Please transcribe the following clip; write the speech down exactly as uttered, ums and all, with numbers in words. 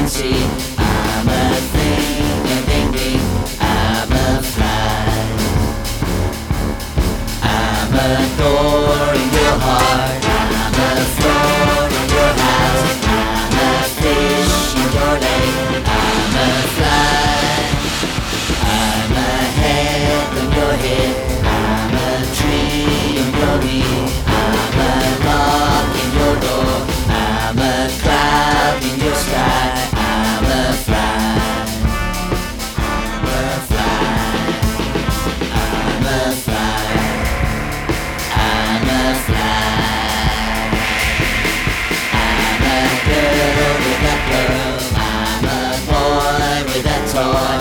see. I'm a thing, a ding ding. I'm a fly. I'm a door in your heart. I'm a floor in your house. I'm a fish in your lake. I'm a fly. I'm a head on your head. I'm a tree on your leaf. I'm a lock in your door. I'm a cloud in your sky. I'm a fly. I'm a fly. I'm a fly. I'm a fly. I'm a girl with a pearl. I'm a boy with a toy.